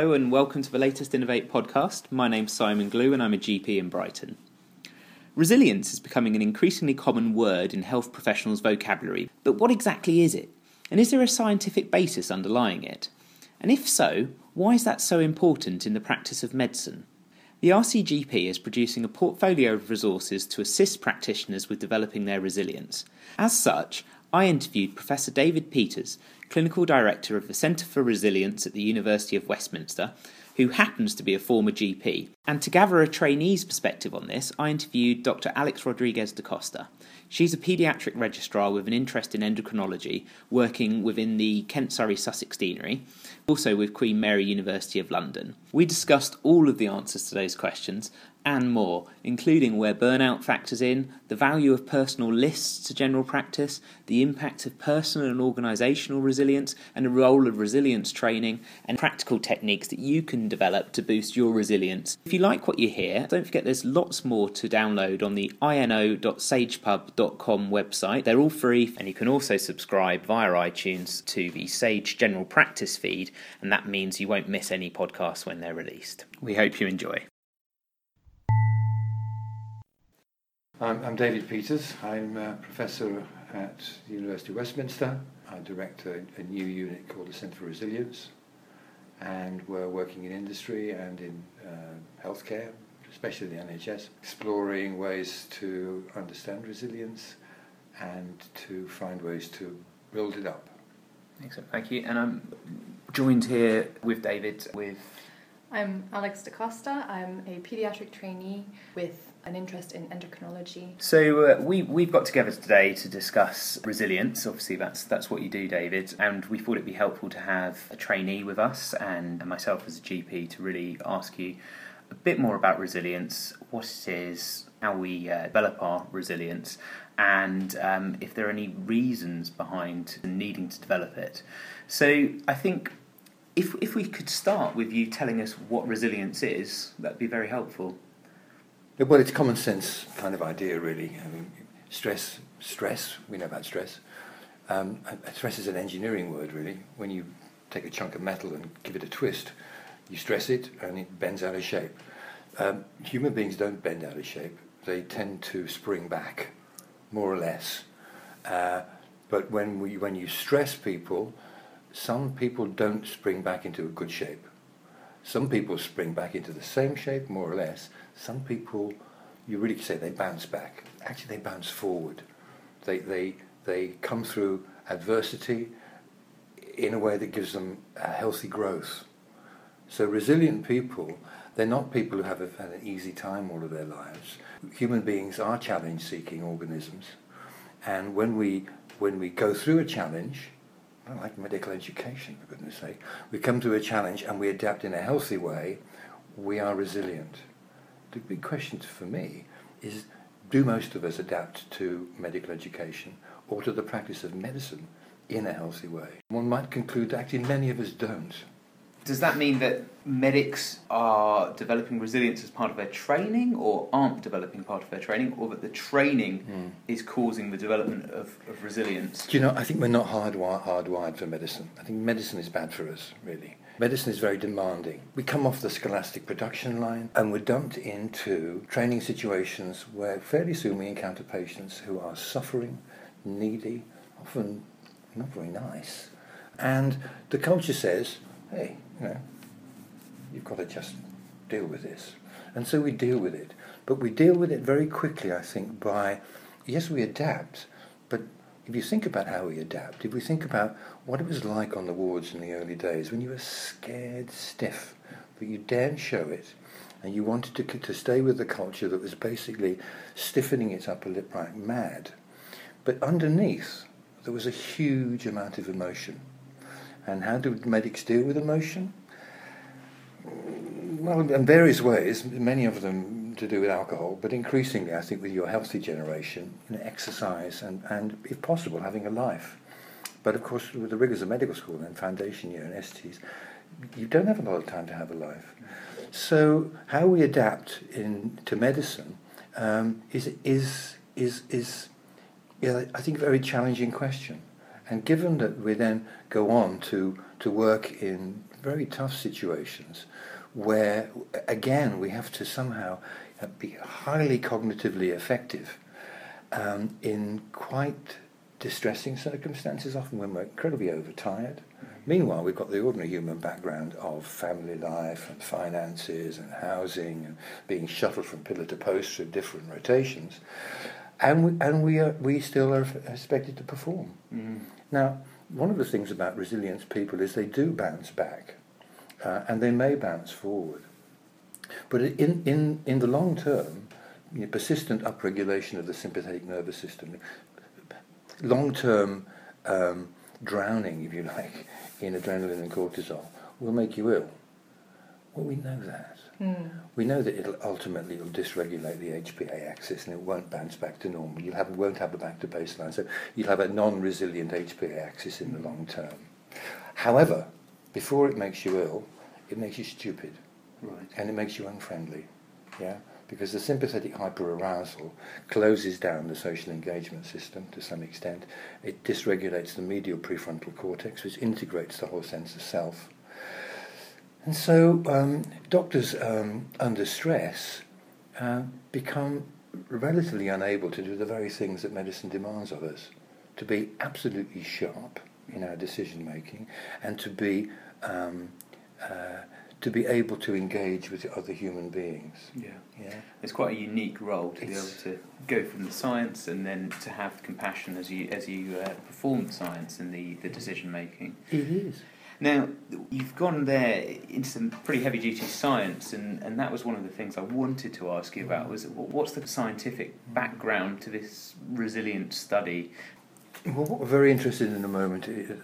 Hello and welcome to the latest Innovate podcast. My name's Simon Glue and I'm a GP in Brighton. Resilience is becoming an increasingly common word in health professionals' vocabulary, but what exactly is it? And is there a scientific basis underlying it? And if so, why is that so important in the practice of medicine? The RCGP is producing a portfolio of resources to assist practitioners with developing their resilience. As such, I interviewed Professor David Peters, Clinical Director of the Centre for Resilience at the University of Westminster, who happens to be a former GP. And to gather a trainee's perspective on this, I interviewed Dr. Alex Rodriguez da Costa. She's a paediatric registrar with an interest in endocrinology, working within the Kent-Surrey-Sussex Deanery, also with Queen Mary University of London. We discussed all of the answers to those questions and more, including where burnout factors in, the value of personal lists to general practice, the impact of personal and organisational resilience, and the role of resilience training, and practical techniques that you can develop to boost your resilience. If you like what you hear, don't forget there's lots more to download on the ino.sagepub.com website. They're all free, and you can also subscribe via iTunes to the Sage General Practice feed, and that means you won't miss any podcasts when they're released. We hope you enjoy. I'm David Peters. I'm a professor at the University of Westminster. I direct a new unit called the Centre for Resilience, and we're working in industry and in healthcare, especially the NHS, exploring ways to understand resilience and to find ways to build it up. Excellent, thank you. And I'm joined here with David I'm Alex da Costa. I'm a paediatric trainee with an interest in endocrinology. So we've got together today to discuss resilience. Obviously that's what you do, David, and we thought it'd be helpful to have a trainee with us and myself as a GP to really ask you a bit more about resilience, what it is, how we develop our resilience, and if there are any reasons behind needing to develop it. So I think if we could start with you telling us what resilience is, that'd be very helpful. Well, it's a common sense kind of idea, really. I mean, stress, we know about stress. Stress is an engineering word, really. When you take a chunk of metal and give it a twist, you stress it and it bends out of shape. Human beings don't bend out of shape. They tend to spring back, more or less. But when you stress people, some people don't spring back into a good shape. Some people spring back into the same shape, more or less. Some people, you really could say they bounce back. Actually, they bounce forward. They come through adversity in a way that gives them a healthy growth. So resilient people, they're not people who have had an easy time all of their lives. Human beings are challenge-seeking organisms. And when we go through a challenge, like medical education, for goodness sake, we come to a challenge and we adapt in a healthy way, we are resilient. The big question for me is, do most of us adapt to medical education or to the practice of medicine in a healthy way? One might conclude that actually many of us don't. Does that mean that medics are developing resilience as part of their training or aren't developing part of their training, or that the training is causing the development of resilience? Do you know, I think we're not hardwired for medicine. I think medicine is bad for us, really. Medicine is very demanding. We come off the scholastic production line and we're dumped into training situations where fairly soon we encounter patients who are suffering, needy, often not very nice. And the culture says, hey, you've got to just deal with this. And so we deal with it. But we deal with it very quickly, I think, by, yes, we adapt, but if you think about how we adapt, if we think about what it was like on the wards in the early days, when you were scared stiff, but you daren't show it, and you wanted to stay with the culture that was basically stiffening its upper lip like mad, but underneath there was a huge amount of emotion. And how do medics deal with emotion? Well, in various ways, many of them to do with alcohol, but increasingly, I think, with your healthy generation, exercise and, if possible, having a life. But, of course, with the rigours of medical school and foundation year and STs, you don't have a lot of time to have a life. So how we adapt to medicine is I think, a very challenging question. And given that we then go on to work in very tough situations where, again, we have to somehow be highly cognitively effective in quite distressing circumstances, often when we're incredibly overtired. Meanwhile, we've got the ordinary human background of family life and finances and housing and being shuttled from pillar to post through different rotations, and we still are expected to perform. Mm. Now, one of the things about resilience people is they do bounce back, and they may bounce forward. But in the long term, persistent upregulation of the sympathetic nervous system, long-term drowning, if you like, in adrenaline and cortisol will make you ill. Well, we know that. Mm. We know that it'll dysregulate the HPA axis and it won't bounce back to normal. You won't have a back to baseline, so you'll have a non-resilient HPA axis in the long term. However, before it makes you ill, it makes you stupid. Right. And it makes you unfriendly. Yeah? Because the sympathetic hyperarousal closes down the social engagement system to some extent. It dysregulates the medial prefrontal cortex, which integrates the whole sense of self. And so doctors under stress become relatively unable to do the very things that medicine demands of us, to be absolutely sharp in our decision making and to be able to engage with other human beings. Yeah. It's quite a unique role to be able to go from the science and then to have compassion as you perform the science and the decision making. It is. Now, you've gone there into some pretty heavy-duty science, and that was one of the things I wanted to ask you about, was what's the scientific background to this resilience study? Well, what we're very interested in at the moment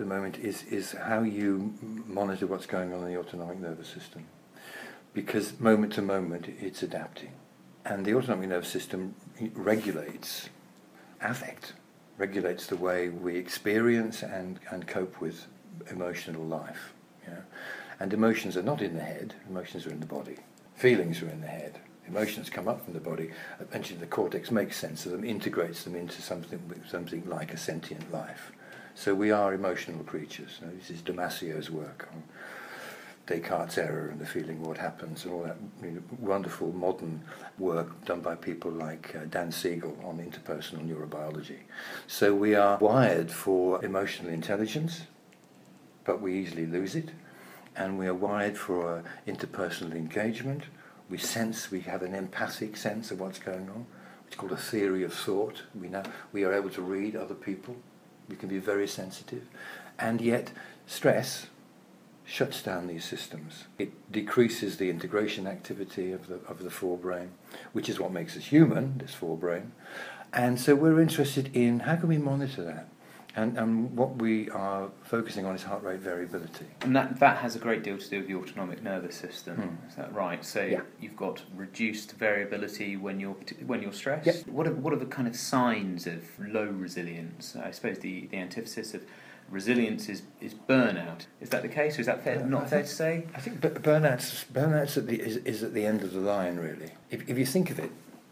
is how you monitor what's going on in the autonomic nervous system. Because moment to moment it's adapting. And the autonomic nervous system regulates affect, regulates the way we experience and cope with emotional life. Yeah? And emotions are not in the head, emotions are in the body. Feelings are in the head. Emotions come up from the body. Eventually the cortex makes sense of them, integrates them into something like a sentient life. So we are emotional creatures. This is Damasio's work on Descartes' error and the feeling what happens, and all that wonderful modern work done by people like Dan Siegel on interpersonal neurobiology. So we are wired for emotional intelligence, but we easily lose it. And we are wired for interpersonal engagement. We have an empathic sense of what's going on, which is called a theory of thought. We are able to read other people. We can be very sensitive. And yet, stress shuts down these systems. It decreases the integration activity of the forebrain, which is what makes us human, this forebrain. And so we're interested in how can we monitor that? And what we are focusing on is heart rate variability. And that has a great deal to do with the autonomic nervous system. Is that right? So yeah. You've got reduced variability when you're stressed. Yep. What are the kind of signs of low resilience? I suppose the antithesis of resilience is burnout. Is that the case, or is that not fair to say? I think burnout's is at the end of the line, really. If you think of it,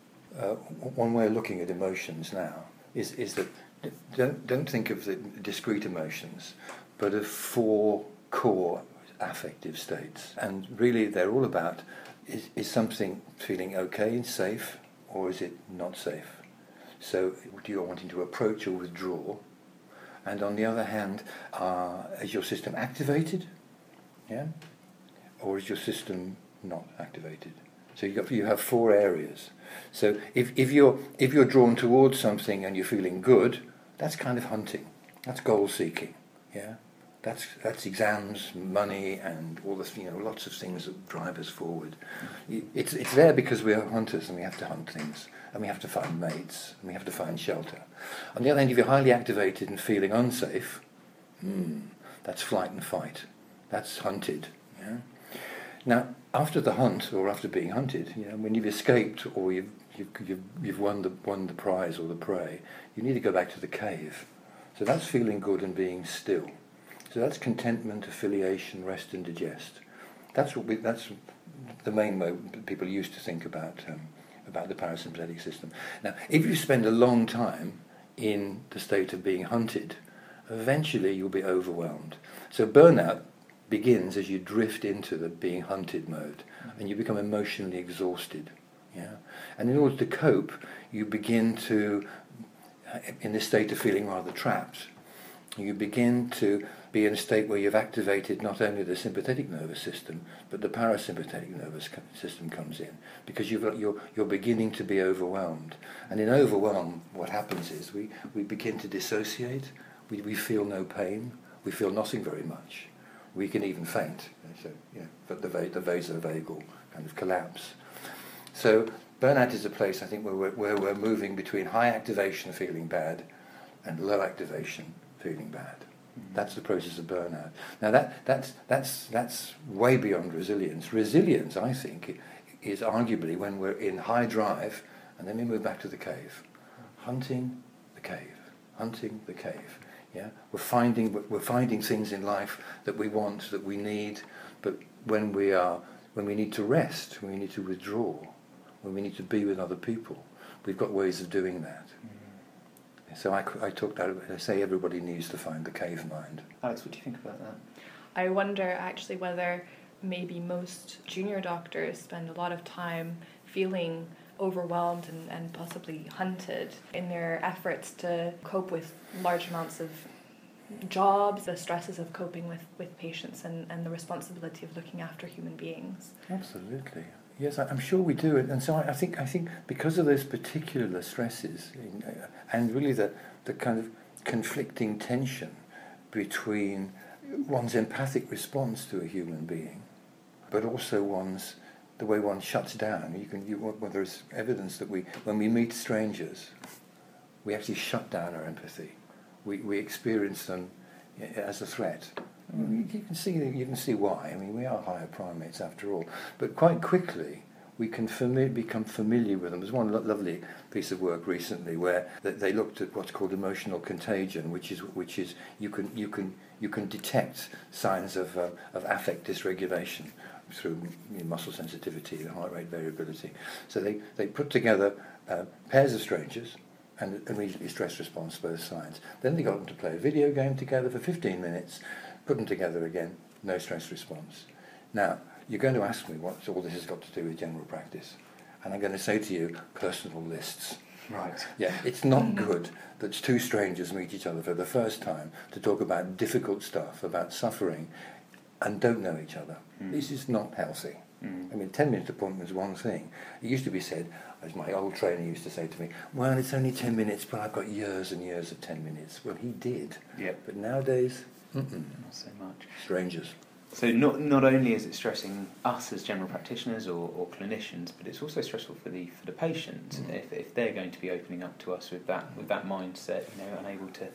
one way of looking at emotions now is that don't think of the discrete emotions, but of 4 core affective states. And really they're all about, is something feeling okay and safe, or is it not safe? So do you wanting to approach or withdraw? And on the other hand, is your system activated? Yeah? Or is your system not activated? So you have 4 areas. So if you're drawn towards something and you're feeling good, that's kind of hunting. That's goal seeking. Yeah, that's exams, money, and all this. Lots of things that drive us forward. It's there because we are hunters and we have to hunt things, and we have to find mates, and we have to find shelter. On the other hand, if you're highly activated and feeling unsafe, that's flight and fight. That's hunted. Yeah. Now, after the hunt or after being hunted, when you've escaped or you've won the prize or the prey, you need to go back to the cave. So that's feeling good and being still. So that's contentment, affiliation, rest and digest. That's the main way people used to think about the parasympathetic system. Now, if you spend a long time in the state of being hunted eventually you'll be overwhelmed. So burnout begins as you drift into the being hunted mode, and you become emotionally exhausted. Yeah, and in order to cope, you begin to, in this state of feeling rather trapped, you begin to be in a state where you've activated not only the sympathetic nervous system, but the parasympathetic nervous system comes in, because you're beginning to be overwhelmed. And in overwhelm, what happens is we begin to dissociate, we feel no pain, we feel nothing very much. We can even faint, so, but the vasovagal kind of collapse. So burnout is a place, I think, where we're moving between high activation, feeling bad, and low activation, feeling bad. That's the process of burnout. Now that's way beyond resilience. Resilience, I think, is arguably when we're in high drive, and then we move back to the cave, hunting the cave. Yeah, we're finding things in life that we want, that we need, but when we need to rest, when we need to withdraw, when we need to be with other people, we've got ways of doing that. So I say everybody needs to find the cave mind. Alex, what do you think about that? I wonder actually whether maybe most junior doctors spend a lot of time feeling overwhelmed and possibly hunted in their efforts to cope with large amounts of jobs, the stresses of coping with patients and the responsibility of looking after human beings. Absolutely. Yes, I'm sure we do, and so I think because of those particular stresses, and really the kind of conflicting tension between one's empathic response to a human being, but also the way one shuts down. Well, there's evidence that when we meet strangers, we actually shut down our empathy. We experience them as a threat. You can see why. I mean, we are higher primates after all. But quite quickly, we can become familiar with them. There's one lovely piece of work recently where they looked at what's called emotional contagion, which is you can detect signs of affect dysregulation through muscle sensitivity and heart rate variability. So they put together pairs of strangers, and immediately stress response, both sides. Then they got them to play a video game together for 15 minutes, put them together again, no stress response. Now, you're going to ask me what all this has got to do with general practice. And I'm going to say to you, personal lists. Right. Yeah, it's not good that two strangers meet each other for the first time to talk about difficult stuff, about suffering, and don't know each other. This is not healthy. I mean, 10-minute appointment is one thing. It used to be said, as my old trainer used to say to me, well, it's only 10 minutes, but I've got years and years of 10 minutes. Well, he did. Yep. But nowadays, not so much. Strangers. So not only is it stressing us as general practitioners or clinicians, but it's also stressful for the patient if they're going to be opening up to us with that mindset, unable to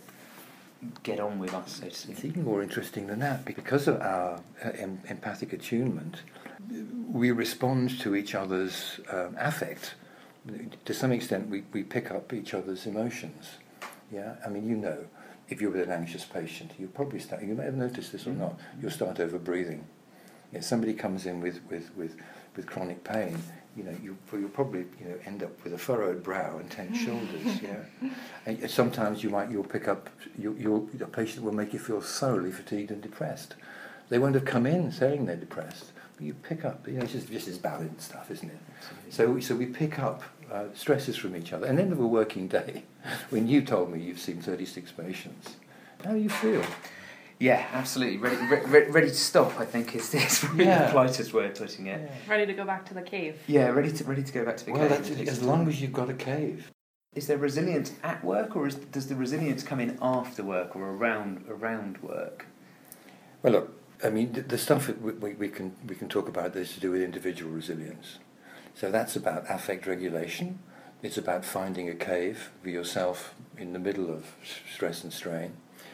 get on with us, so to speak. It's even more interesting than that. Because of our empathic attunement, we respond to each other's affect. To some extent, we pick up each other's emotions. Yeah, I mean, if you're with an anxious patient, you may have noticed this or not, you'll start over breathing. If somebody comes in with chronic pain, you'll probably end up with a furrowed brow and tense shoulders. Yeah, and sometimes you'll pick up a patient will make you feel thoroughly fatigued and depressed. They won't have come in saying they're depressed, but you pick up. It's just this balanced stuff, isn't it? Absolutely. So we pick up stresses from each other. And at the end of a working day, when you told me you've seen 36 patients, how do you feel? Yeah, absolutely. Ready to stop, I think, is the politest way of putting it. Yeah. Ready to go back to the cave. Yeah, ready to go back to the cave. Well, that's as long as you've got a cave. Is there resilience at work, or does the resilience come in after work or around work? Well, look, I mean, the stuff that we can talk about is to do with individual resilience. So that's about affect regulation. It's about finding a cave for yourself in the middle of stress and strain.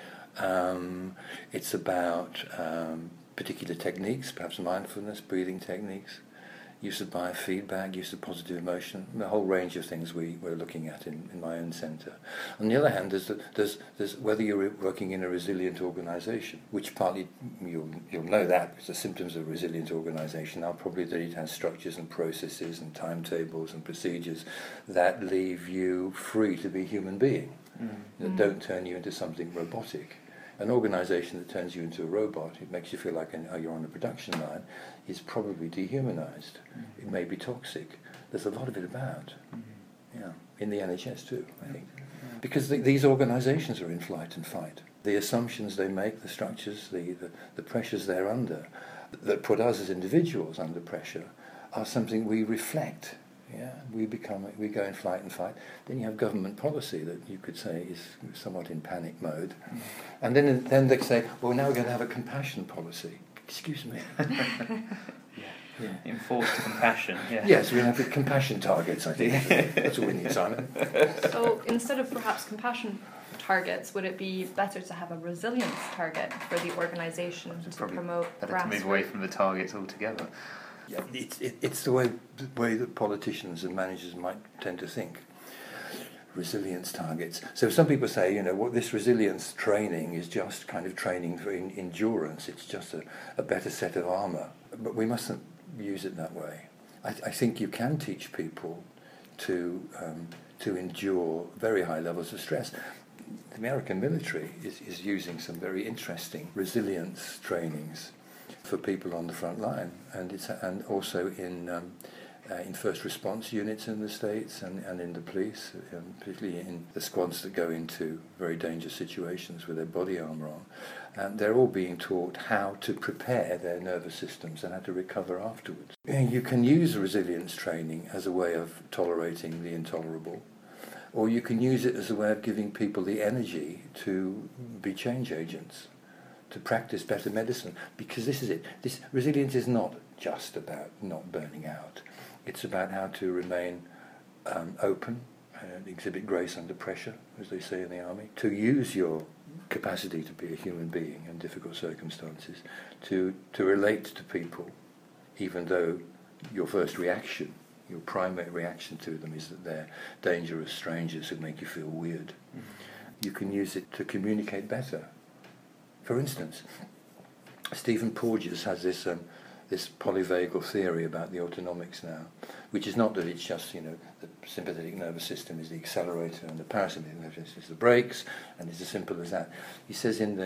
It's about particular techniques, perhaps mindfulness, breathing techniques, use of biofeedback, use of positive emotion, a whole range of things we're looking at in my own centre. On the other hand, there's whether you're working in a resilient organisation, which partly you'll know that because the symptoms of a resilient organisation are probably that it has structures and processes and timetables and procedures that leave you free to be a human being, that don't turn you into something robotic. An organisation that turns you into a robot, it makes you feel like you're on a production line, is probably dehumanised. It may be toxic. There's a lot of it about. Yeah, in the NHS too, I think. Because these organisations are in flight and fight. The assumptions they make, the structures, the pressures they're under, that put us as individuals under pressure, are something we reflect. Yeah, we go in flight and fight. Then you have government policy that you could say is somewhat in panic mode, and then they say, well, now we're going to have a compassion policy. Excuse me. Yeah. Enforced compassion. Yeah. Yes, we're going to have compassion targets. I think that's what we need, Simon. So instead of perhaps compassion targets, would it be better to have a resilience target for the organisation to promote better to move away from the targets altogether? Yeah, it's the way that politicians and managers might tend to think. Resilience targets. So some people say, what this resilience training is just kind of training for endurance. It's just a better set of armour. But we mustn't use it that way. I think you can teach people to endure very high levels of stress. The American military is using some very interesting resilience trainings for people on the front line, and also in first response units in the States and in the police, particularly in the squads that go into very dangerous situations with their body armour on. And they're all being taught how to prepare their nervous systems and how to recover afterwards. You can use resilience training as a way of tolerating the intolerable, or you can use it as a way of giving people the energy to be change agents, to practice better medicine, because this is it. This resilience is not just about not burning out. It's about how to remain open and exhibit grace under pressure, as they say in the army, to use your capacity to be a human being in difficult circumstances, to relate to people, even though your first reaction, your primary reaction to them is that they're dangerous strangers who make you feel weird. You can use it to communicate better. For instance, Stephen Porges has this polyvagal theory about the autonomics now, which is not that it's just, the sympathetic nervous system is the accelerator and the parasympathetic nervous system is the brakes, and it's as simple as that. He says in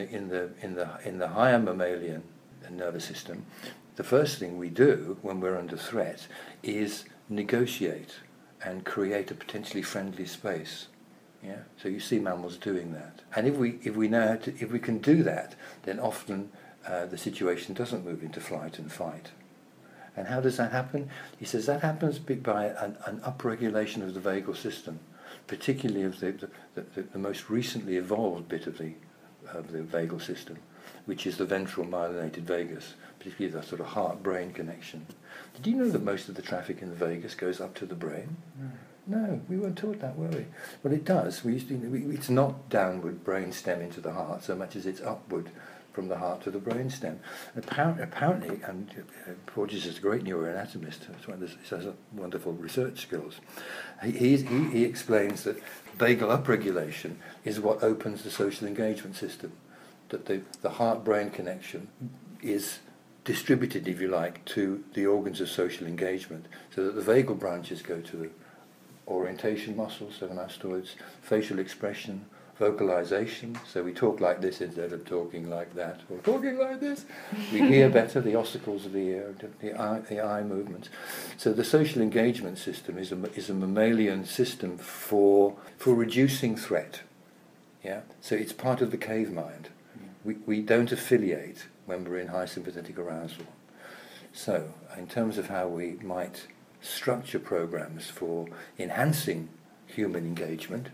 the higher mammalian nervous system, the first thing we do when we're under threat is negotiate and create a potentially friendly space. Yeah, so you see mammals doing that, and if we can do that, then often the situation doesn't move into flight and fight. And how does that happen? He says that happens by an upregulation of the vagal system, particularly of the most recently evolved bit of the vagal system, which is the ventral myelinated vagus, particularly the sort of heart-brain connection. Did you know that most of the traffic in the vagus goes up to the brain? No, we weren't taught that, were we? Well, it does. It's not downward brain stem into the heart so much as it's upward from the heart to the brain stem. Apparently, and Porges is a great neuroanatomist, he has wonderful research skills. He explains that vagal upregulation is what opens the social engagement system, that the heart-brain connection is distributed, if you like, to the organs of social engagement, so that the vagal branches go to the orientation muscles, so the mastoids, facial expression, vocalization, so we talk like this instead of talking like that, or talking like this. We hear better, the ossicles of the ear, the eye movements. So the social engagement system is a mammalian system for reducing threat. Yeah, so it's part of the cave mind. We don't affiliate when we're in high sympathetic arousal. So, in terms of how we might structure programs for enhancing human engagement,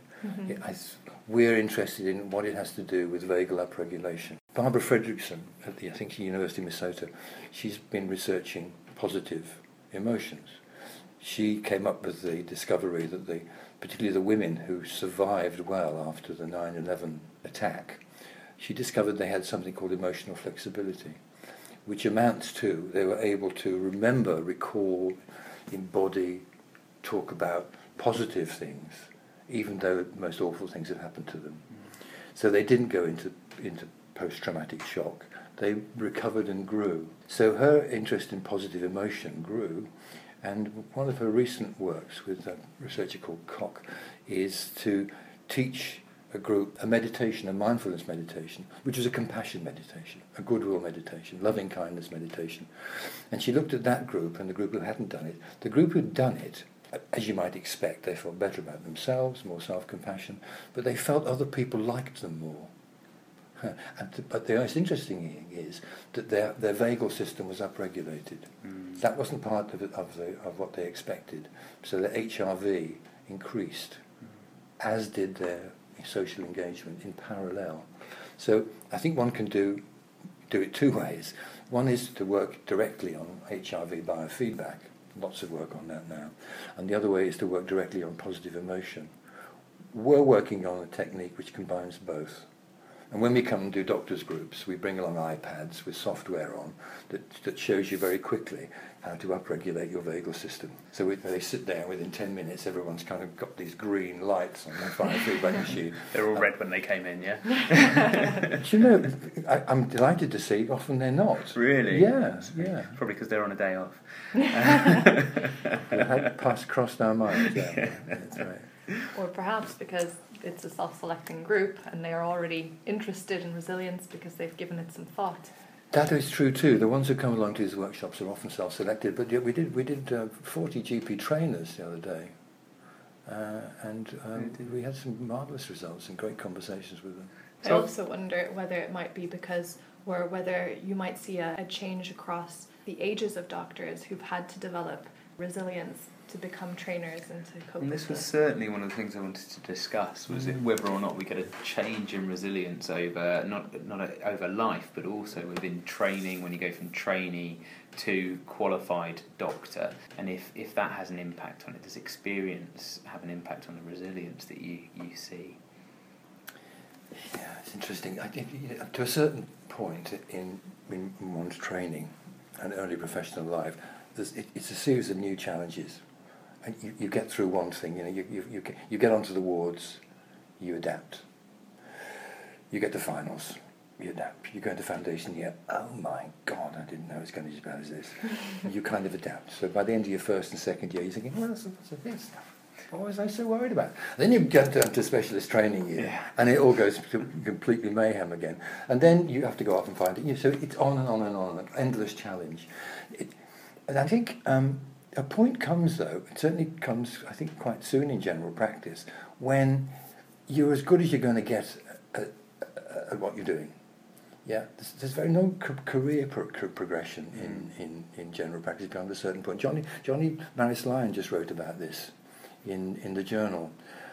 we're interested in what it has to do with vagal upregulation. Barbara Fredrickson at the University of Minnesota, she's been researching positive emotions. She came up with the discovery that particularly the women who survived well after the 9/11 attack, she discovered they had something called emotional flexibility, which amounts to they were able to remember, recall, embody, talk about positive things, even though the most awful things had happened to them. So they didn't go into post-traumatic shock. They recovered and grew. So her interest in positive emotion grew, and one of her recent works with a researcher called Koch is to teach a group a meditation, a mindfulness meditation, which was a compassion meditation, a goodwill meditation, loving kindness meditation. And she looked at that group and the group who hadn't done it. The group who'd done it, as you might expect, they felt better about themselves, more self-compassion, but they felt other people liked them more. But the most interesting thing is that their vagal system was upregulated. That wasn't part of what they expected. So their HRV increased, as did their social engagement in parallel. So I think one can do it two ways. One is to work directly on HRV biofeedback. Lots of work on that now. And the other way is to work directly on positive emotion. We're working on a technique which combines both. And when we come and do doctors' groups, we bring along iPads with software on that shows you very quickly how to upregulate your vagal system. So they sit there, within 10 minutes, everyone's kind of got these green lights on their biofeedback machine. They're all red when they came in, yeah? You know, I'm delighted to see often they're not. Really? Yeah. Probably because they're on a day off. It had crossed our minds, yeah. That's right. Or perhaps because it's a self-selecting group and they are already interested in resilience because they've given it some thought. That is true too. The ones who come along to these workshops are often self-selected. But yeah, we did 40 GP trainers the other day, and we had some marvellous results and great conversations with them. I also wonder whether it might be because, or whether you might see a change across the ages of doctors who've had to develop resilience to become trainers and to cope And this with was it. certainly one of the things I wanted to discuss, was it whether or not we get a change in resilience over over life, but also within training, when you go from trainee to qualified doctor, and if that has an impact on it. Does experience have an impact on the resilience that you see? Yeah, it's interesting. I think to a certain point in one's training and early professional life, it's a series of new challenges. And you get through one thing, you get onto the wards, you adapt. You get to finals, you adapt. You go into foundation, oh my God, I didn't know it was going to be as bad as this. You kind of adapt. So by the end of your first and second year, you're thinking, well, that's this. What was I so worried about? Then you get to specialist training year, and it all goes to completely mayhem again. And then you have to go off and find it. So it's on and on and on, an endless challenge. And I think a point comes, though, it certainly comes, I think, quite soon in general practice, when you're as good as you're going to get at what you're doing. Yeah, there's no career progression in general practice beyond a certain point. Johnny Maris Lyon just wrote about this in the journal.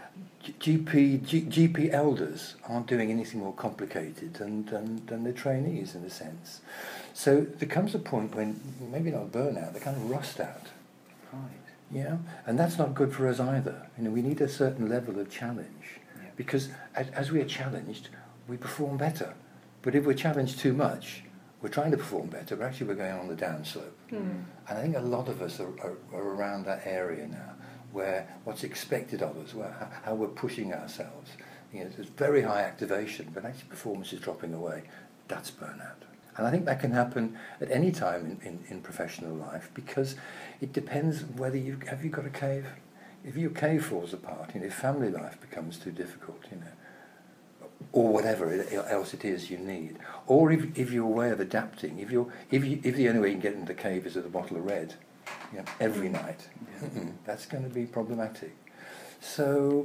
GP elders aren't doing anything more complicated than the trainees, in a sense. So there comes a point when, maybe not burnout, they kind of rust out. Right. Yeah, and that's not good for us either. We need a certain level of challenge, because as we are challenged, we perform better. But if we're challenged too much, we're trying to perform better, but actually we're going on the downslope. And I think a lot of us are around that area now, where what's expected of us, how we're pushing ourselves. There's very high activation, but actually performance is dropping away. That's burnout. And I think that can happen at any time in professional life, because it depends whether have you got a cave. If your cave falls apart, if family life becomes too difficult, or whatever else it is you need, or if you're a way of adapting, if the only way you can get into the cave is with a bottle of red, every night, that's going to be problematic. So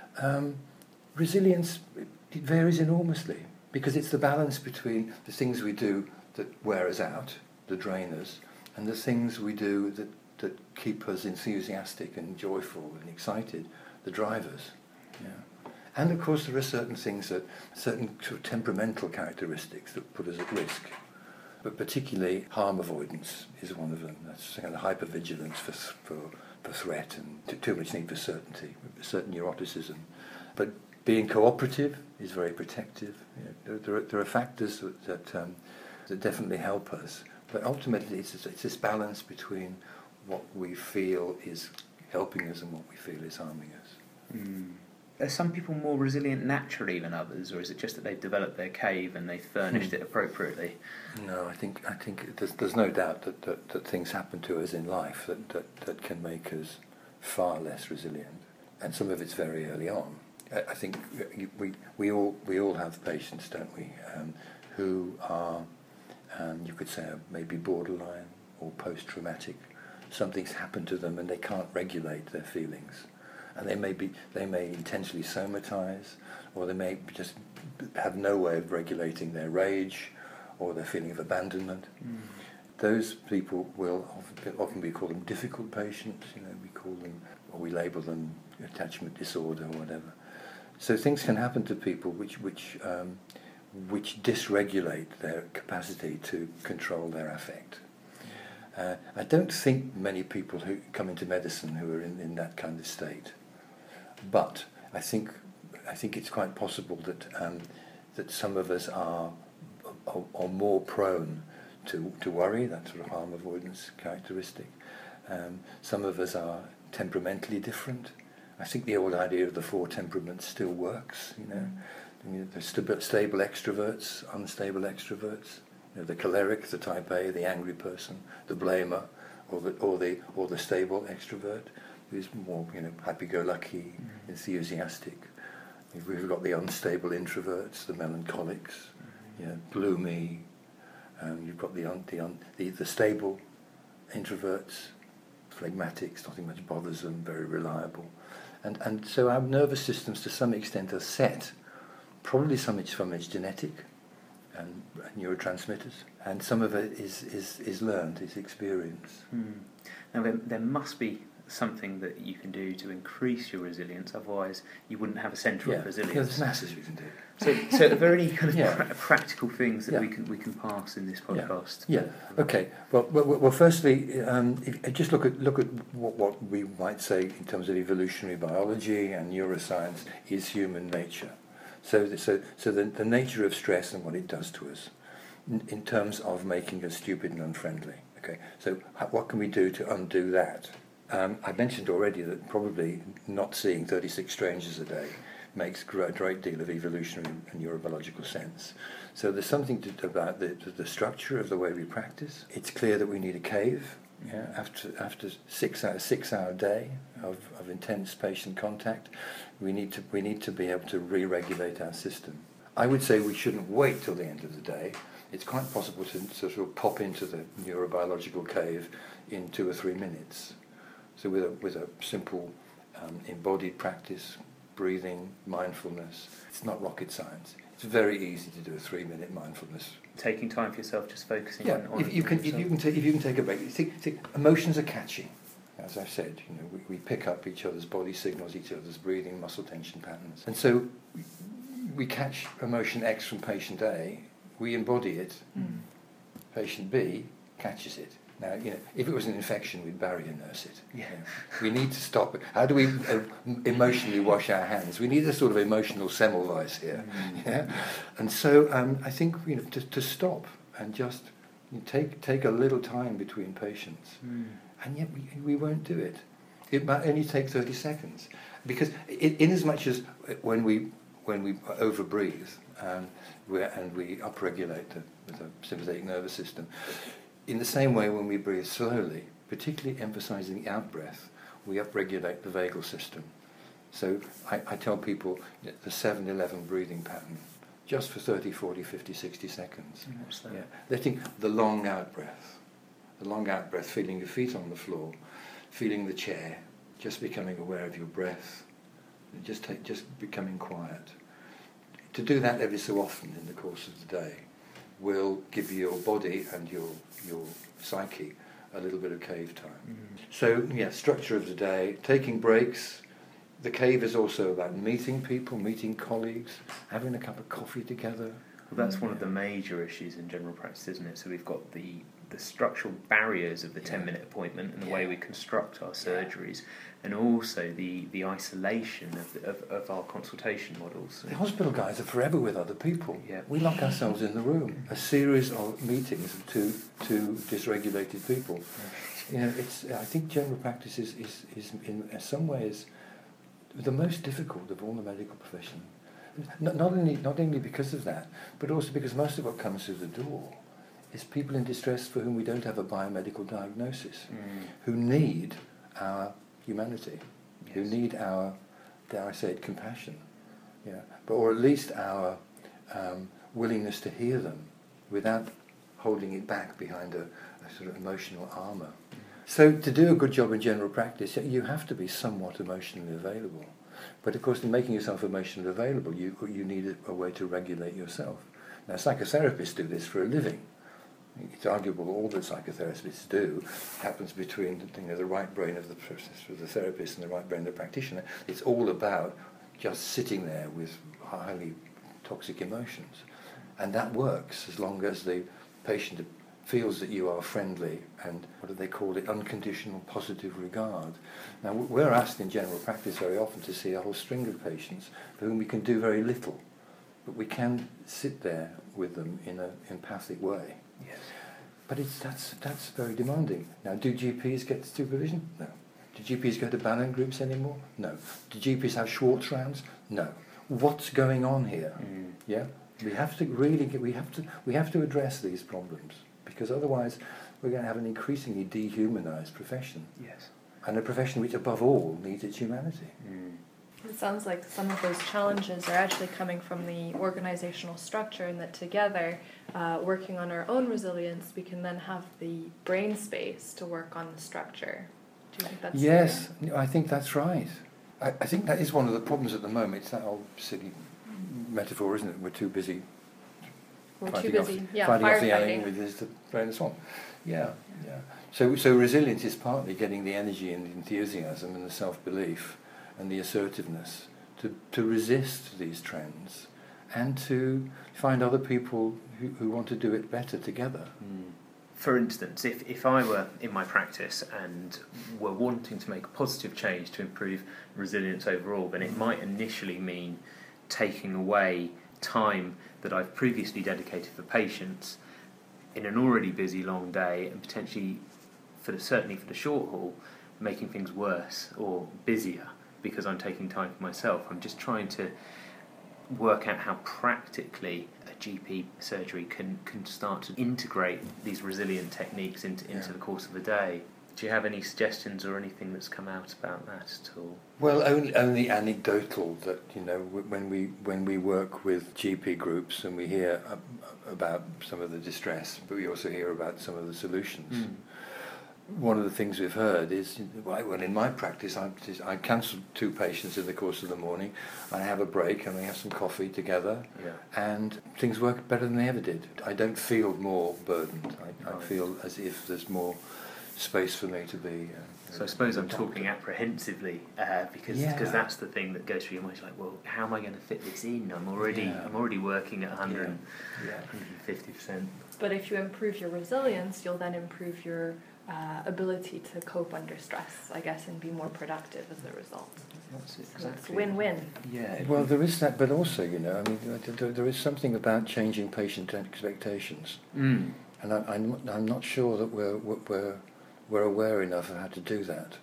resilience, it varies enormously, because it's the balance between the things we do that wear us out, the drainers, and the things we do that keep us enthusiastic and joyful and excited, the drivers. And of course there are certain things, certain sort of temperamental characteristics that put us at risk. But particularly harm avoidance is one of them. That's kind of hypervigilance for threat and too much need for certainty, certain neuroticism. But being cooperative is very protective. There are factors that definitely help us. But ultimately it's this balance between what we feel is helping us and what we feel is harming us. Are some people more resilient naturally than others, or is it just that they've developed their cave and they've furnished it appropriately? No, I think there's no doubt that things happen to us in life that can make us far less resilient, and some of it's very early on. I think we all have patients, don't we, who are, you could say, maybe borderline or post-traumatic. Something's happened to them and they can't regulate their feelings, and they may intensely somatize, or they may just have no way of regulating their rage or their feeling of abandonment. Those people will often we call them difficult patients. We call them, or we label them attachment disorder or whatever. So things can happen to people which dysregulate their capacity to control their affect. I don't think many people who come into medicine who are in that kind of state, but I think it's quite possible that some of us are more prone to worry, that sort of harm avoidance characteristic. Some of us are temperamentally different. I think the old idea of the 4 temperaments still works. There's stable extroverts, unstable extroverts. The choleric, the type A, the angry person, the blamer, or the stable extrovert, who's more happy-go-lucky, enthusiastic. We've got the unstable introverts, the melancholics, gloomy. You've got the stable introverts, phlegmatics, nothing much bothers them, very reliable, and so our nervous systems to some extent are set. Probably some from its genetic and neurotransmitters, and some of it is learned, is experience. Now there must be something that you can do to increase your resilience, otherwise you wouldn't have a centre of resilience. There's masses we can do. So are there any kind of practical things that we can pass in this podcast? Okay. Well firstly, just look at what we might say in terms of evolutionary biology and neuroscience is human nature. So the nature of stress and what it does to us, in terms of making us stupid and unfriendly. Okay. So what can we do to undo that? I mentioned already that probably not seeing 36 strangers a day makes a great deal of evolutionary and neurobiological sense. So there's something about the structure of the way we practice. It's clear that we need a cave. After 6-hour day of intense patient contact, we need to be able to re-regulate our system. I would say we shouldn't wait till the end of the day. It's quite possible to sort of pop into the neurobiological cave in 2 or 3 minutes. So with a simple embodied practice, breathing, mindfulness, it's not rocket science. It's very easy to do a 3-minute mindfulness. Taking time for yourself, just focusing on if you can take a break. Think, emotions are catchy. As I've said, we pick up each other's body signals, each other's breathing, muscle tension patterns, and so we catch emotion X from patient A, we embody it. Patient B catches it. Now, if it was an infection, we'd barrier nurse it. We need to stop it. How do we emotionally wash our hands? We need a sort of emotional Semmelweis here. And so I think to stop and just take a little time between patients, and yet we won't do it. It might only take 30 seconds, because in as much as when we overbreathe and we upregulate the sympathetic nervous system. In the same way, when we breathe slowly, particularly emphasizing the out-breath, we upregulate the vagal system. So I tell people the 7-11 breathing pattern, just for 30, 40, 50, 60 seconds. What's that? Letting the long out-breath, feeling your feet on the floor, feeling the chair, just becoming aware of your breath, just becoming quiet. To do that every so often in the course of the day will give your body and your psyche a little bit of cave time. So, structure of the day, taking breaks. The cave is also about meeting people, meeting colleagues, having a cup of coffee together. Well, that's one of the major issues in general practice, isn't it? So we've got the structural barriers of the 10-minute appointment and the way we construct our surgeries, and also the isolation of our consultation models. The hospital guys are forever with other people. We lock ourselves in the room. A series of meetings of two dysregulated people. I think general practice is in some ways the most difficult of all the medical profession. Not only because of that, but also because most of what comes through the door is people in distress for whom we don't have a biomedical diagnosis, who need our humanity, who need our, dare I say it, compassion. Yeah, but or at least our willingness to hear them without holding it back behind a sort of emotional armour. So to do a good job in general practice, you have to be somewhat emotionally available. But of course, in making yourself emotionally available, you need a way to regulate yourself. Now, psychotherapists do this for a living. It's arguable all that psychotherapists do happens between the right brain of the therapist and the right brain of the practitioner. It's all about just sitting there with highly toxic emotions. And that works as long as the patient feels that you are friendly and, what do they call it, unconditional positive regard. Now, we're asked in general practice very often to see a whole string of patients for whom we can do very little, but we can sit there with them in an empathic way. Yes. But that's very demanding. Now, do GPs get supervision? No. Do GPs go to Bannon groups anymore? No. Do GPs have Schwartz rounds? No. What's going on here? Yeah, we have to we have to address these problems, because otherwise we're going to have an increasingly dehumanized profession. Yes. And a profession which, above all, needs its humanity. It sounds like some of those challenges are actually coming from the organizational structure, and that together, working on our own resilience, we can then have the brain space to work on the structure. Do you think that's Yes, I think that's right. I think that is one of the problems at the moment. It's that old silly metaphor, isn't it? We're too busy. We're fighting too busy. fighting off the firefighting. enemy with the brain and so on. Yeah. So resilience is partly getting the energy and the enthusiasm and the self-belief and the assertiveness to resist these trends and to find other people who want to do it better together. For instance, if I were in my practice and were wanting to make a positive change to improve resilience overall, then it might initially mean taking away time that I've previously dedicated for patients in an already busy long day, and potentially, certainly for the short haul, making things worse or busier because I'm taking time for myself. I'm just trying to work out how practically a GP surgery can start to integrate these resilient techniques into the course of a day. Do you have any suggestions or anything that's come out about that at all? Well, only anecdotal that, when we work with GP groups and we hear about some of the distress, but we also hear about some of the solutions. One of the things we've heard is, well, in my practice, I cancel 2 patients in the course of the morning. I have a break and we have some coffee together, and things work better than they ever did. I don't feel more burdened. I feel as if there's more space for me to be. So I suppose I'm talking apprehensively because that's the thing that goes through your mind. You're like, well, how am I going to fit this in? I'm already working at 150%. But if you improve your resilience, you'll then improve your ability to cope under stress, I guess, and be more productive as a result. That's it, So it's win-win. Yeah. Well, there is that, but also, there is something about changing patient expectations, and I'm not sure that we're aware enough of how to do that.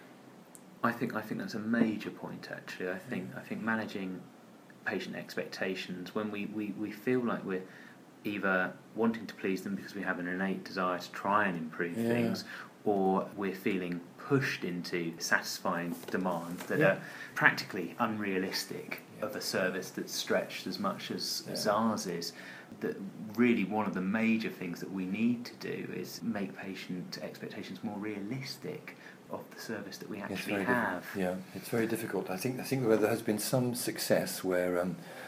I think that's a major point, actually. I think managing patient expectations when we feel like we're either wanting to please them because we have an innate desire to try and improve things, or we're feeling pushed into satisfying demands that are practically unrealistic of a service that's stretched as much as ours is. That really one of the major things that we need to do is make patient expectations more realistic of the service that we actually have. It's very difficult. I think where there has been some success where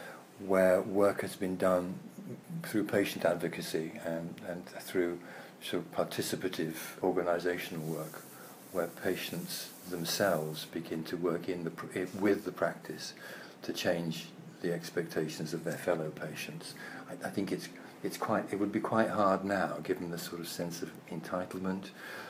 work has been done through patient advocacy and through sort of participative organisational work, where patients themselves begin to work with the practice to change the expectations of their fellow patients. I think it would be quite hard now, given the sort of sense of entitlement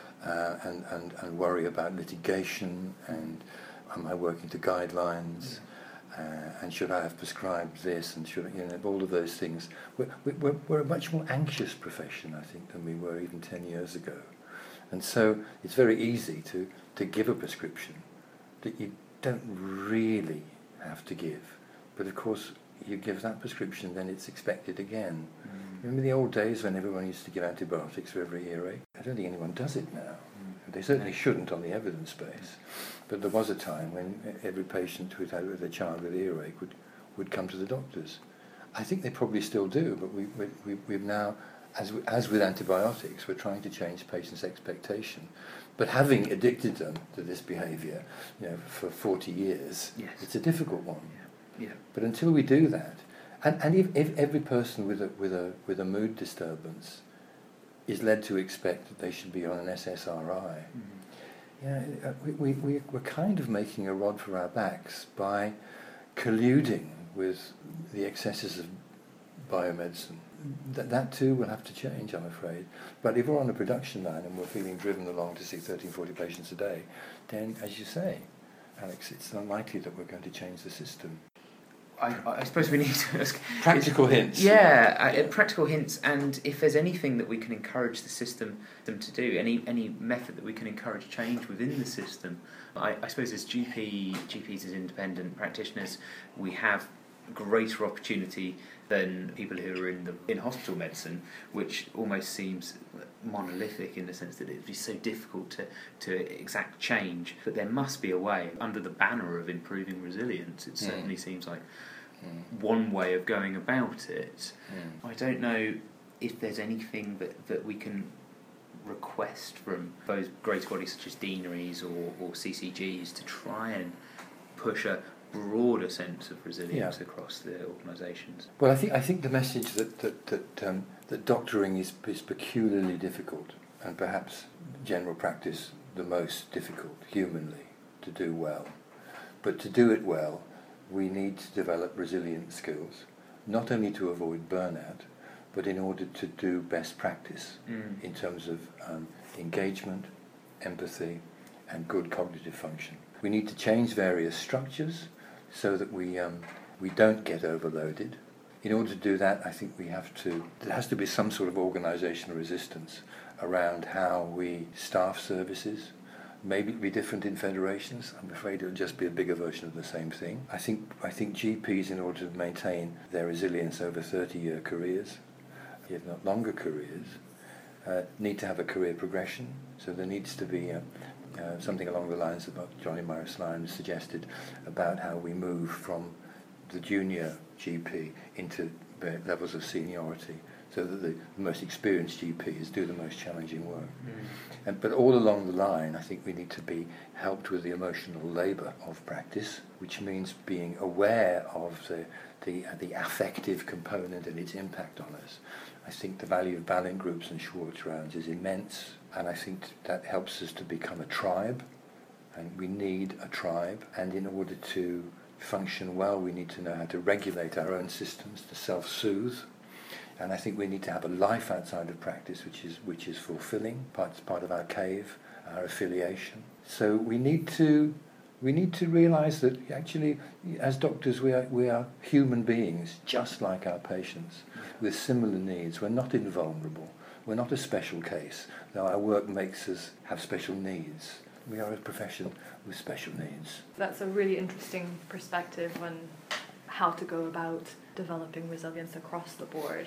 and worry about litigation and am I working to guidelines. And should I have prescribed this, and should all of those things. We're a much more anxious profession, I think, than we were even 10 years ago. And so it's very easy to give a prescription that you don't really have to give. But of course, you give that prescription, then it's expected again. Remember the old days when everyone used to give antibiotics for every earache? I don't think anyone does it now. They certainly shouldn't on the evidence base. But there was a time when every patient with a child with earache would come to the doctors. I think they probably still do, but we've now, as with antibiotics, we're trying to change patients' expectation. But having addicted them to this behaviour, for 40 years, yes, it's a difficult one. Yeah. But until we do that, and if every person with a mood disturbance is led to expect that they should be on an SSRI, we're kind of making a rod for our backs by colluding with the excesses of biomedicine. That too will have to change, I'm afraid. But if we're on a production line and we're feeling driven along to see 13, 40 patients a day, then, as you say, Alex, it's unlikely that we're going to change the system. I suppose we need to ask... Practical hints. Yeah, practical hints, and if there's anything that we can encourage the system them to do, any method that we can encourage change within the system. I suppose as GPs as independent practitioners, we have greater opportunity than people who are in hospital medicine, which almost seems monolithic in the sense that it would be so difficult to exact change. But there must be a way, under the banner of improving resilience. It certainly seems like one way of going about it. I don't know if there's anything that we can request from those greater bodies such as deaneries or CCGs to try and push a broader sense of resilience across the organisations. Well, I think the message that doctoring is peculiarly difficult, and perhaps general practice the most difficult humanly to do well. But to do it well, we need to develop resilient skills, not only to avoid burnout, but in order to do best practice in terms of engagement, empathy, and good cognitive function. We need to change various structures so that we don't get overloaded. In order to do that, I think there has to be some sort of organisational resistance around how we staff services. Maybe it'll be different in federations. I'm afraid it'll just be a bigger version of the same thing. I think GPs, in order to maintain their resilience over 30-year careers, if not longer careers, need to have a career progression. So there needs to be something along the lines of what Johnny Morris Lyons suggested about how we move from the junior GP into levels of seniority, so that the most experienced GPs do the most challenging work. But all along the line, I think we need to be helped with the emotional labour of practice, which means being aware of the affective component and its impact on us. I think the value of Balint groups and Schwartz rounds is immense, and I think that helps us to become a tribe, and we need a tribe, and in order to function well, we need to know how to regulate our own systems, to self-soothe, and I think we need to have a life outside of practice which is fulfilling, part of our cave, our affiliation. So we need to realise that actually, as doctors, we are human beings, just like our patients, with similar needs. We're not invulnerable. We're not a special case, though our work makes us have special needs. We are a profession with special needs. That's a really interesting perspective on how to go about developing resilience across the board,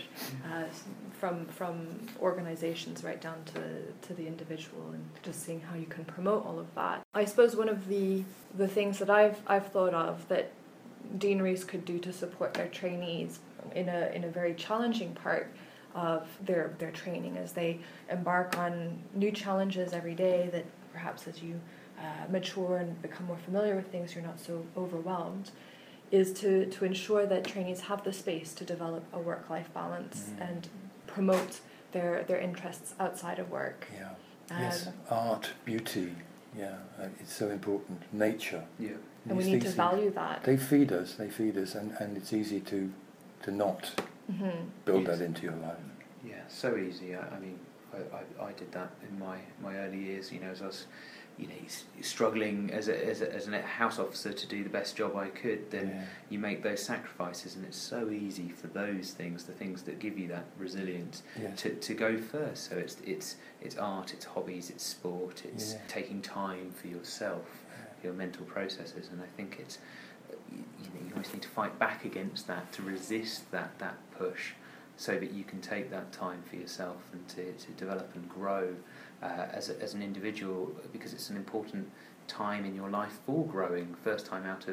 from organisations right down to the individual, and just seeing how you can promote all of that. I suppose one of the things that I've thought of that deaneries could do to support their trainees in a very challenging part of their training as they embark on new challenges every day, that perhaps as you mature and become more familiar with things, you're not so overwhelmed, is to ensure that trainees have the space to develop a work-life balance and promote their interests outside of work. Yes, art, beauty, it's so important. Nature. Yeah. And we need to value that. They feed us, and it's easy to not build that into your life. Yeah, so easy. I mean, I did that in my early years, as I was struggling as a house officer to do the best job I could, then you make those sacrifices, and it's so easy for those things, the things that give you that resilience, to go first. So it's art, it's hobbies, it's sport, it's taking time for yourself, your mental processes, and I think it's you always need to fight back against that, to resist that push, so that you can take that time for yourself and to develop and grow as an individual, because it's an important time in your life for growing. First time out of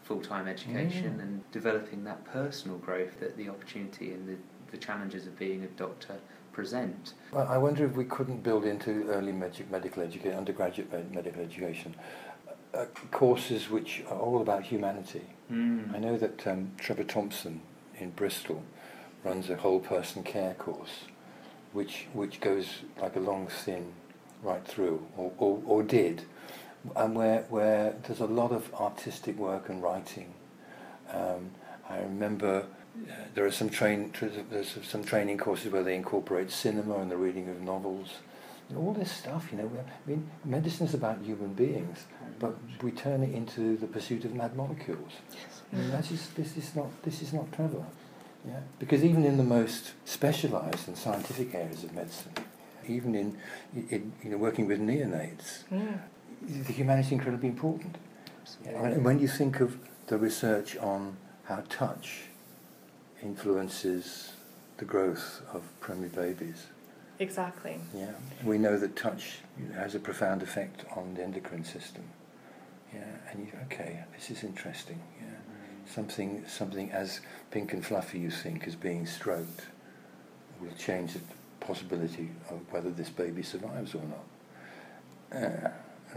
full-time education and developing that personal growth that the opportunity and the challenges of being a doctor present. Well, I wonder if we couldn't build into early medical education, undergraduate medical education, courses which are all about humanity. I know that Trevor Thompson in Bristol runs a whole person care course, which goes like a long thin right through, or did, and where there's a lot of artistic work and writing. I remember there's some training courses where they incorporate cinema and the reading of novels. All this stuff, I mean, medicine is about human beings, but we turn it into the pursuit of mad molecules. Yes. I mean, this is not clever. Yeah, because even in the most specialised and scientific areas of medicine, even in working with neonates, the humanity is incredibly important. Yeah, and when you think of the research on how touch influences the growth of primary babies. Exactly. Yeah, we know that touch has a profound effect on the endocrine system. Yeah, and this is interesting. Yeah, something as pink and fluffy you think as being stroked will change the possibility of whether this baby survives or not.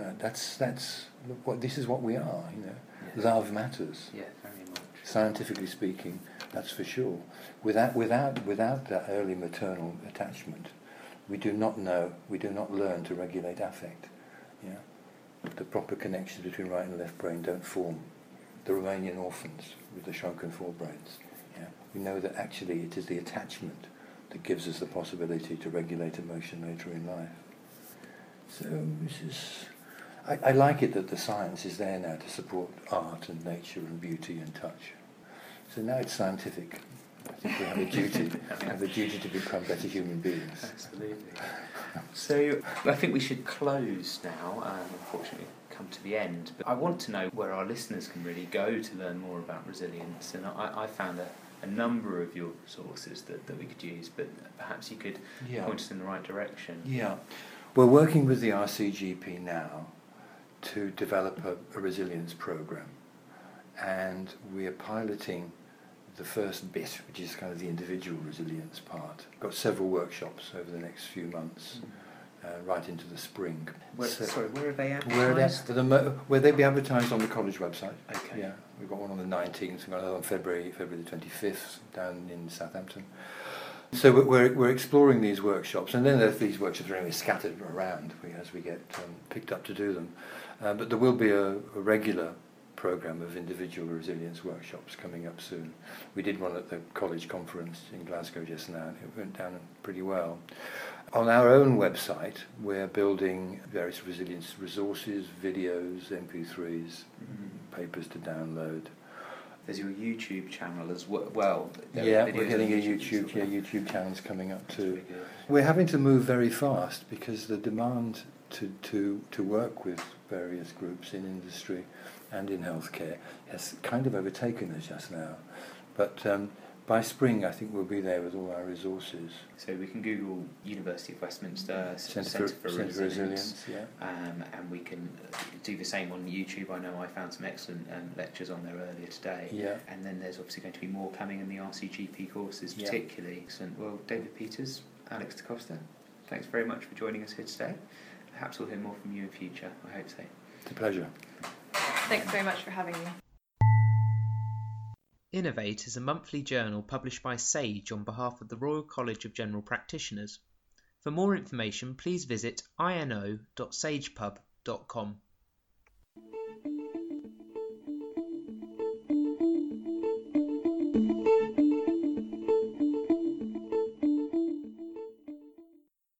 This is what we are. Yes. Love matters. Yeah, very much. Scientifically speaking, that's for sure. Without that early maternal attachment, we do not learn to regulate affect. Yeah, the proper connections between right and left brain don't form. The Romanian orphans with the shrunken forebrains. Yeah, we know that actually it is the attachment that gives us the possibility to regulate emotion later in life. So this is. I like it that the science is there now to support art and nature and beauty and touch. So now it's scientific. I think we have a duty to become better human beings. Absolutely. So I think we should close now, unfortunately come to the end. But I want to know where our listeners can really go to learn more about resilience. And I found a number of your sources that we could use, but perhaps you could point us in the right direction. Yeah. We're working with the RCGP now to develop a resilience program. And we are piloting the first bit, which is kind of the individual resilience part. We've got several workshops over the next few months, right into the spring. Where are they advertised? Where they'll be advertised on the college website. Okay. Yeah, we've got one on the 19th, we've got another on February the 25th down in Southampton. So we're exploring these workshops, and then these workshops are only scattered around as we get picked up to do them. But there will be a regular programme of individual resilience workshops coming up soon. We did one at the college conference in Glasgow just now, and it went down pretty well. On our own website, we're building various resilience resources, videos, MP3s, papers to download. There's your YouTube channel as well. Yeah, we're getting a YouTube channel's coming up too. We're having to move very fast because the demand to work with various groups in industry and in healthcare has kind of overtaken us just now. But by spring, I think we'll be there with all our resources. So we can Google University of Westminster Centre for Resilience, yeah. And we can do the same on YouTube. I know I found some excellent lectures on there earlier today. Yeah. And then there's obviously going to be more coming in the RCGP courses, particularly. Excellent. Well, David Peters, Alex DaCosta, thanks very much for joining us here today. Perhaps we'll hear more from you in future. I hope so. It's a pleasure. Thanks very much for having me. Innovate is a monthly journal published by SAGE on behalf of the Royal College of General Practitioners. For more information, please visit ino.sagepub.com.